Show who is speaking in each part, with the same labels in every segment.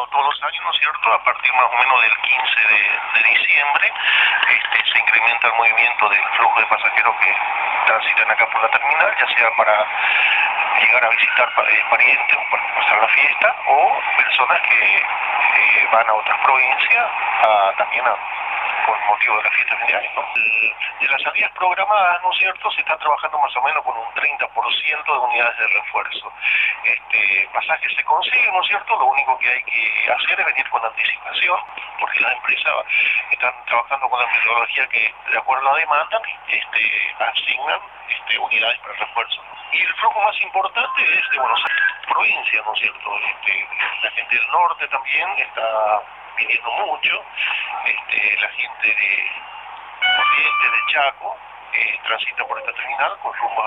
Speaker 1: todos los años, ¿no es cierto? A partir más o menos del 15 de diciembre, se incrementa el movimiento del flujo de pasajeros que transitan acá por la terminal, ya sea para llegar a visitar parientes o para pasar la fiesta, o personas que van a otras provincias también con motivo de la fiesta de fin de año, ¿no? De las salidas programadas, ¿no es cierto?, se está trabajando más o menos con un 30% de unidades de refuerzo. Pasajes se consiguen, ¿no es cierto?, lo único que hay que hacer es venir con anticipación, porque las empresas están trabajando con la metodología que, de acuerdo a la demanda, asignan unidades para refuerzo. Y el flujo más importante es de Buenos Aires, provincia, ¿no es cierto? La gente del norte también está viniendo mucho, la gente de Corrientes, de Chaco, transita por esta terminal con rumbo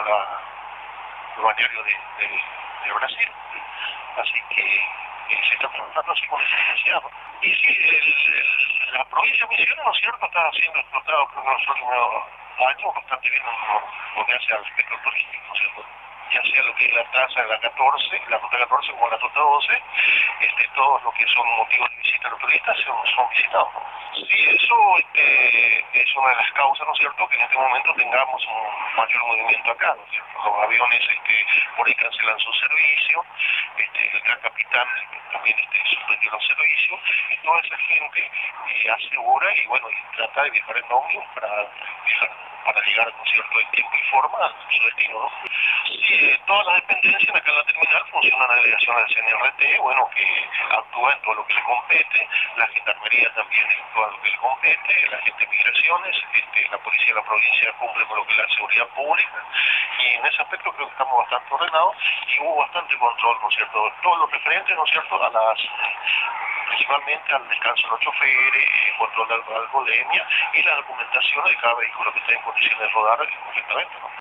Speaker 1: al balneario de Brasil. Así que se está trabajando así con esa necesidad, ¿no? Y sí, la provincia de Misiones, ¿no es cierto?, está siendo explotado creo que en los últimos años bastante bien lo que hace al espectro turístico, ¿no es cierto? Ya sea lo que es la traza de la 14, la ruta 14 como la ruta 12, todos los que son motivos de visita a los turistas son visitados, ¿no? Sí, eso es una de las causas, ¿no es cierto?, que en este momento tengamos un mayor movimiento acá, ¿no es cierto? Los aviones por ahí cancelan su servicio, el gran capitán también suspendió los servicios, y toda esa gente asegura y bueno, y trata de viajar en ómnibus para llegar, ¿no es cierto?, en tiempo y forma a su destino, ¿no? Sí, todas las dependencias acá en la terminal funcionan a delegación del CNRT, bueno, que actúa en todo lo que le compete, la gendarmería también en todo lo que le compete, la gente de migraciones, la policía de la provincia cumple con lo que es la seguridad pública, y en ese aspecto creo que estamos bastante ordenados y hubo bastante control, ¿no es cierto? Todo lo referente, ¿no es cierto?, principalmente al descanso de los choferes, control de alcoholemia y la documentación de cada vehículo que esté en condiciones de rodar correctamente, ¿no?